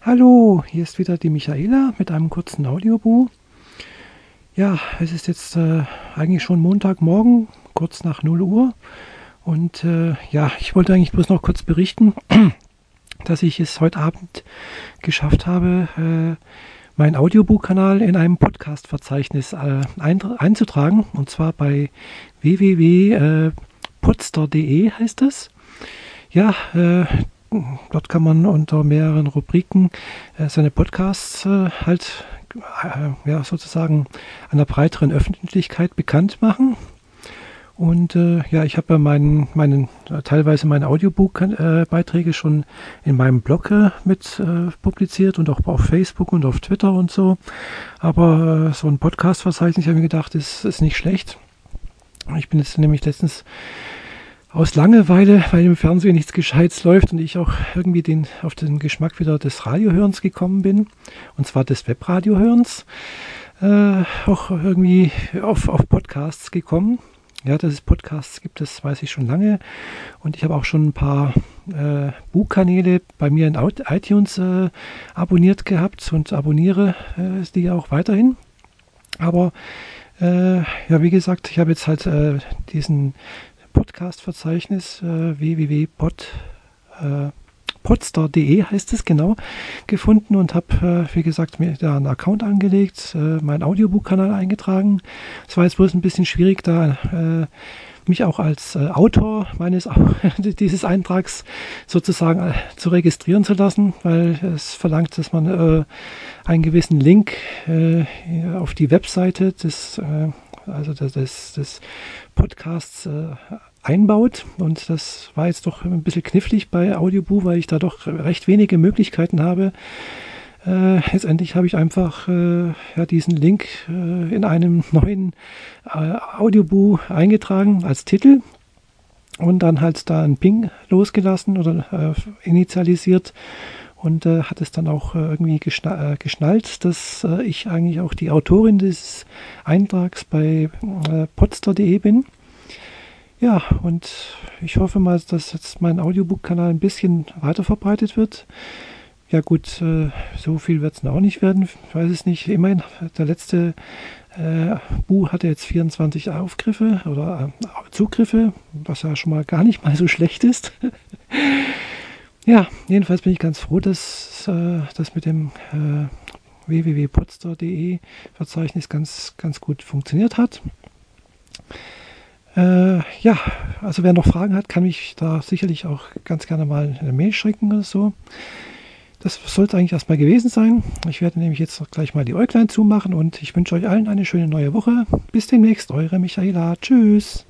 Hallo, hier ist wieder die Michaela mit einem kurzen Audiobuch. Ja, es ist jetzt eigentlich schon Montagmorgen, kurz nach 0 Uhr. Und ja, ich wollte eigentlich bloß noch kurz berichten, dass ich es heute Abend geschafft habe, meinen Audiobuchkanal in einem Podcast-Verzeichnis einzutragen. Und zwar bei www.podster.de heißt es. Ja, dort kann man unter mehreren Rubriken seine Podcasts ja, sozusagen einer breiteren Öffentlichkeit bekannt machen. Und ja, ich habe teilweise meine Audiobook-Beiträge schon in meinem Blog mit publiziert und auch auf Facebook und auf Twitter und so. Aber so ein Podcast-Verzeichnis, habe ich mir gedacht, ist nicht schlecht. Ich bin jetzt nämlich letztens aus Langeweile, weil im Fernsehen nichts Gescheites läuft und ich auch irgendwie auf den Geschmack wieder des Radiohörens gekommen bin, und zwar des Webradiohörens, auch irgendwie auf Podcasts gekommen. Ja, dass es Podcasts gibt, das weiß ich schon lange, und ich habe auch schon ein paar Buchkanäle bei mir in iTunes abonniert gehabt und abonniere die auch weiterhin. Aber ja, wie gesagt, ich habe jetzt halt diesen Podcast-Verzeichnis www.podster.de heißt es genau, gefunden und habe, wie gesagt, mir da einen Account angelegt, meinen Audiobuchkanal eingetragen. Es war jetzt bloß ein bisschen schwierig, da mich auch als Autor dieses Eintrags sozusagen zu registrieren zu lassen, weil es verlangt, dass man einen gewissen Link auf die Webseite des Podcasts einbaut, und das war jetzt doch ein bisschen knifflig bei Audioboo, weil ich da doch recht wenige Möglichkeiten habe. Letztendlich habe ich einfach ja, diesen Link in einem neuen Audioboo eingetragen als Titel und dann halt da einen Ping losgelassen oder initialisiert, und hat es dann auch irgendwie geschnallt, dass ich eigentlich auch die Autorin des Eintrags bei podster.de bin. Ja, und ich hoffe mal, dass jetzt mein Audiobook-Kanal ein bisschen weiter verbreitet wird. Ja gut, so viel wird es auch nicht werden, ich weiß es nicht. Immerhin, der letzte Buch hatte jetzt 24 Aufgriffe oder Zugriffe, was ja schon mal gar nicht mal so schlecht ist. Ja, jedenfalls bin ich ganz froh, dass das mit dem www.podster.de Verzeichnis ganz gut funktioniert hat. Ja, also wer noch Fragen hat, kann mich da sicherlich auch ganz gerne mal eine Mail schicken oder so. Das sollte eigentlich erstmal gewesen sein. Ich werde nämlich jetzt gleich mal die Äuglein zumachen und ich wünsche euch allen eine schöne neue Woche. Bis demnächst, eure Michaela. Tschüss.